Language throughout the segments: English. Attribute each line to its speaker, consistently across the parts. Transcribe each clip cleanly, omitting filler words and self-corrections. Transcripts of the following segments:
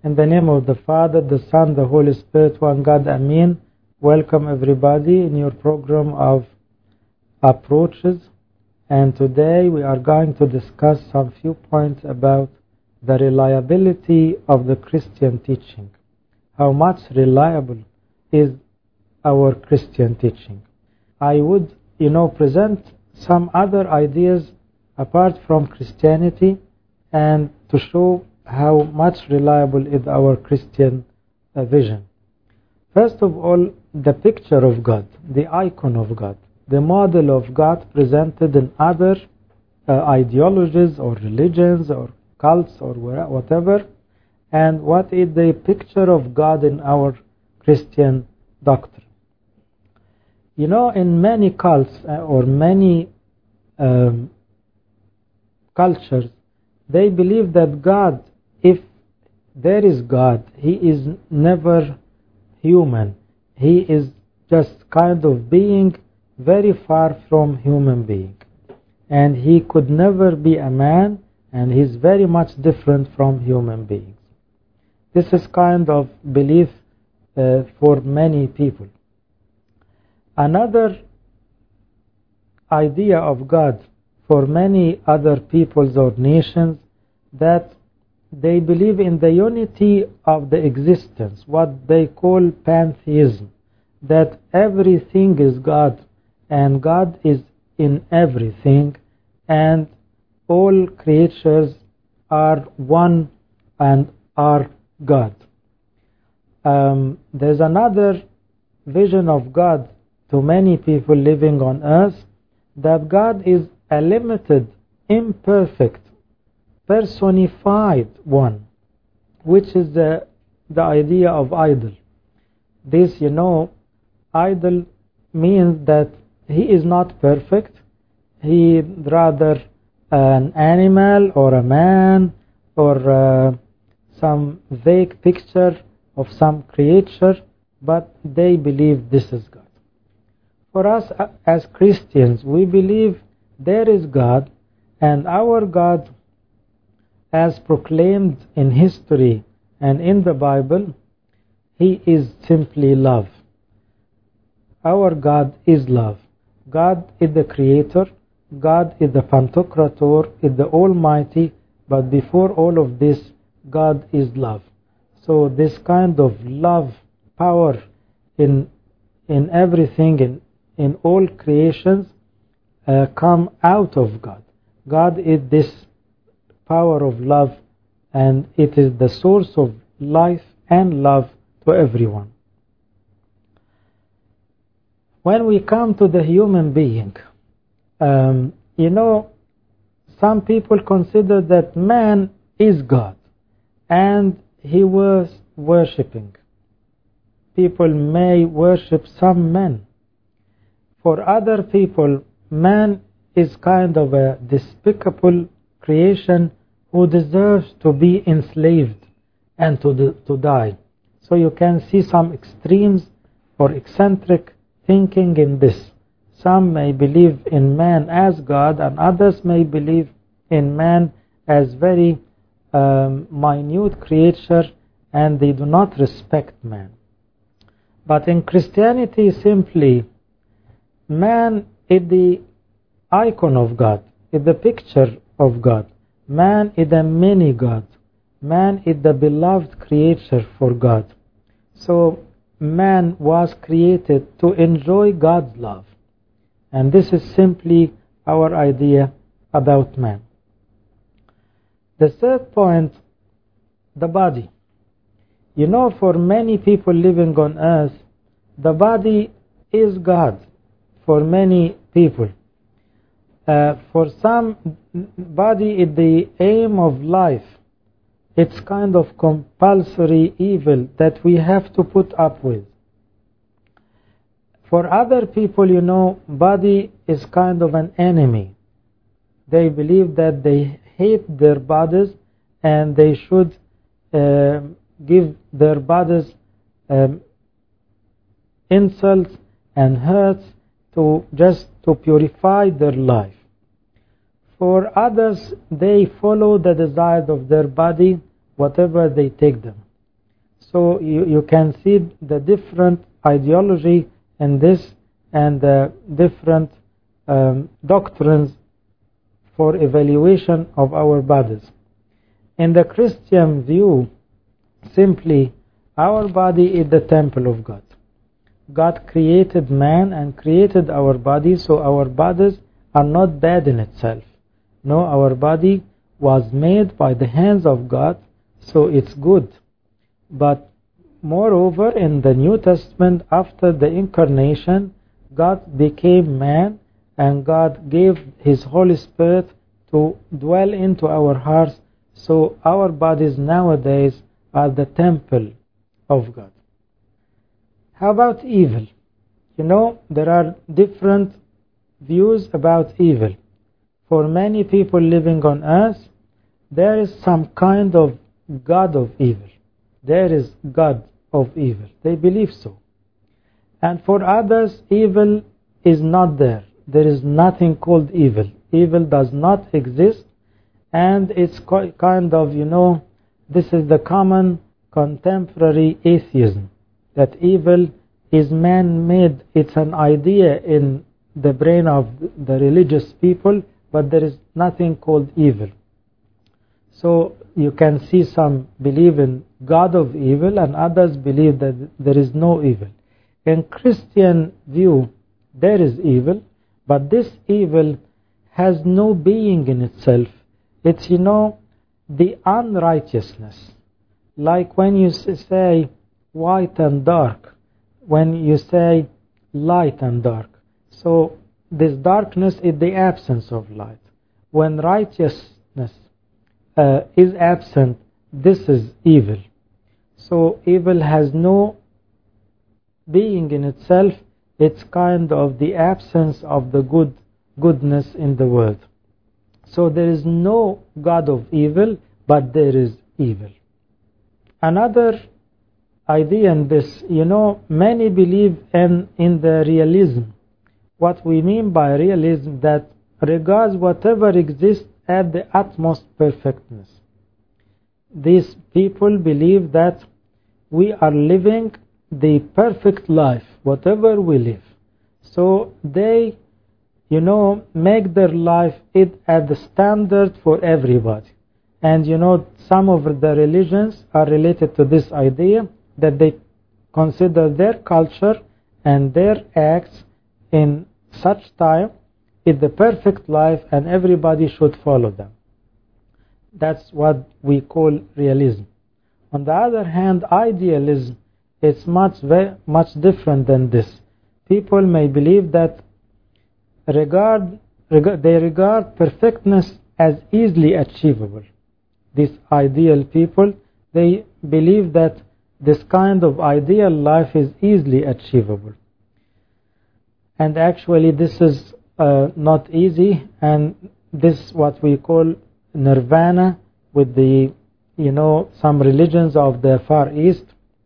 Speaker 1: In the name of the Father, the Son, the Holy Spirit, one God, Amen. Welcome everybody in your program of approaches. And today we are going to discuss some few points about the reliability of the Christian teaching. How much reliable is our Christian teaching? I would, present some other ideas apart from Christianity and to show how much reliable is our Christian vision. First of all, the picture of God, the icon of God, the model of God presented in other ideologies or religions or cults or whatever, and what is the picture of God in our Christian doctrine. In many cults or many cultures, they believe that God, if there is God, He is never human. He is just kind of being very far from human being. And He could never be a man, and He is very much different from human beings. This is kind of belief for many people. Another idea of God for many other peoples or nations, that they believe in the unity of the existence, what they call pantheism, that everything is God and God is in everything and all creatures are one and are God. There's another vision of God to many people living on earth, that God is a limited, imperfect, personified one, which is the idea of idol. This, idol means that He is not perfect. He rather an animal or a man or some vague picture of some creature, but they believe this is God. For us as Christians, we believe there is God, and our God, as proclaimed in history and in the Bible, He is simply love. Our God is love. God is the Creator. God is the Pantocrator, is the Almighty. But before all of this, God is love. So this kind of love, power in everything, in all creations, come out of God. God is this power of love, and it is the source of life and love to everyone. When we come to the human being, some people consider that man is God and he was worshipping. People may worship some men. For other people, man is kind of a despicable creation who deserves to be enslaved and to die. So you can see some extremes or eccentric thinking in this. Some may believe in man as God, and others may believe in man as very minute creature, and they do not respect man. But in Christianity, simply, man is the icon of God, is the picture of God. Man is the mini-God. Man is the beloved creature for God. So man was created to enjoy God's love. And this is simply our idea about man. The third point, the body. For many people living on earth, the body is God. For many people. For some, body is the aim of life. It's kind of compulsory evil that we have to put up with. For other people, body is kind of an enemy. They believe that they hate their bodies and they should give their bodies insults and hurts just to purify their life. For others, they follow the desires of their body, whatever they take them. So you can see the different ideology in this and the different doctrines for evaluation of our bodies. In the Christian view, simply our body is the temple of God. God created man and created our body, so our bodies are not bad in itself. No, our body was made by the hands of God, so it's good. But moreover, in the New Testament, after the incarnation, God became man and God gave His Holy Spirit to dwell into our hearts, so our bodies nowadays are the temple of God. How about evil? You know, there are different views about evil. For many people living on earth, there is some kind of God of evil. There is God of evil. They believe so. And for others, evil is not there. There is nothing called evil. Evil does not exist. And it's kind of, you know, this is the common contemporary atheism, that evil is man-made. It's an idea in the brain of the religious people, but there is nothing called evil. So you can see some believe in God of evil and others believe that there is no evil. In Christian view, there is evil, but this evil has no being in itself. It's, you know, the unrighteousness. Like when you say white and dark, when you say light and dark. So this darkness is the absence of light. When righteousness is absent, this is evil. So evil has no being in itself. It's kind of the absence of the goodness in the world. So there is no God of evil, but there is evil. Another idea in this, you know, many believe in the realism. What we mean by realism, that regards whatever exists at the utmost perfectness. These people believe that we are living the perfect life, whatever we live. So they, you know, make their life at the standard for everybody. And you know, some of the religions are related to this idea, that they consider their culture and their acts in such time is the perfect life and everybody should follow them. That's what we call realism. On the other hand, idealism is much different than this. People may believe that they regard perfectness as easily achievable. These ideal people, they believe that this kind of ideal life is easily achievable. And actually this is not easy, and this is what we call nirvana with the, you know, some religions of the Far East.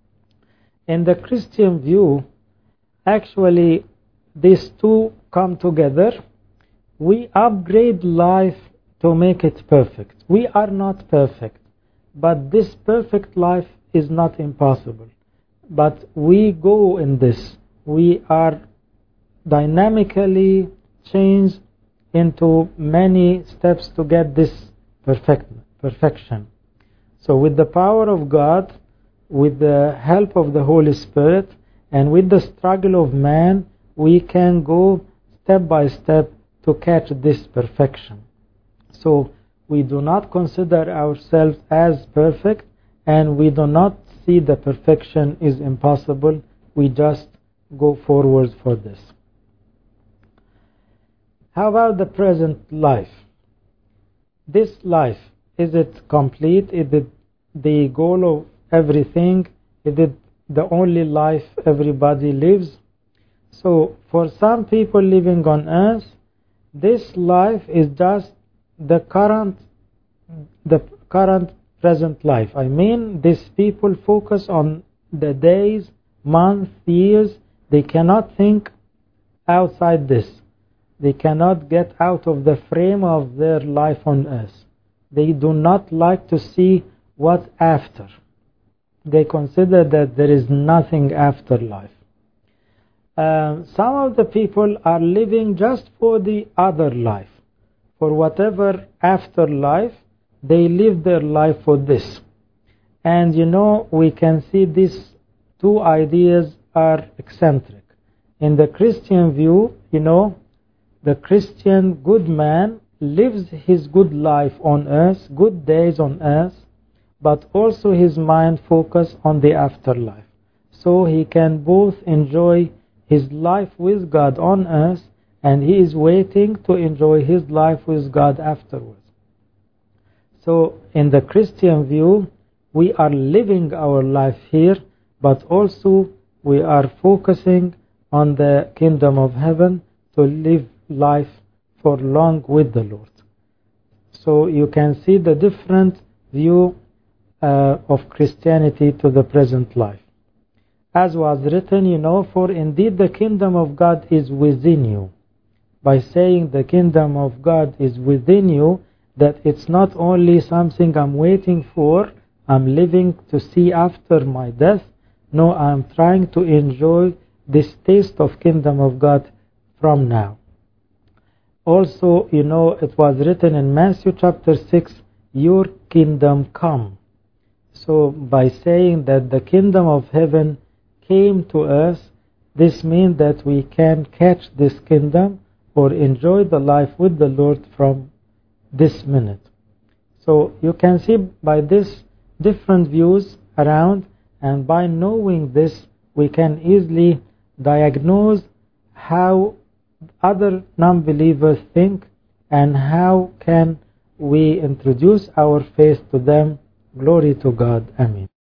Speaker 1: In the Christian view, actually these two come together. We upgrade life to make it perfect. We are not perfect, but this perfect life is not impossible. But we go in this. We are dynamically changed into many steps to get this perfection. So with the power of God, with the help of the Holy Spirit, and with the struggle of man, we can go step by step to catch this perfection. So we do not consider ourselves as perfect, and we do not see the perfection is impossible. We just go forward for this. How about the present life? This life, is it complete? Is it the goal of everything? Is it the only life everybody lives? So for some people living on earth, this life is just the current present life. I mean, these people focus on the days, months, years. They cannot think outside this. They cannot get out of the frame of their life on earth. They do not like to see what's after. They consider that there is nothing after life. Some of the people are living just for the other life. For whatever afterlife, they live their life for this. And we can see these two ideas are eccentric. In the Christian view, the Christian good man lives his good life on earth, good days on earth, but also his mind focus on the afterlife. So he can both enjoy his life with God on earth, and he is waiting to enjoy his life with God afterwards. So in the Christian view, we are living our life here, but also we are focusing on the kingdom of heaven to live life for long with the Lord. So you can see the different view of Christianity to the present life. As was written, for indeed the kingdom of God is within you. By saying the kingdom of God is within you, that it's not only something I'm waiting for, I'm living to see after my death. No, I'm trying to enjoy this taste of kingdom of God from now. Also, it was written in Matthew chapter 6, your kingdom come. So by saying that the kingdom of heaven came to us, this means that we can catch this kingdom or enjoy the life with the Lord from this minute. So you can see by this different views around, and by knowing this, we can easily diagnose how other non-believers think and how can we introduce our faith to them. Glory to God. Amen.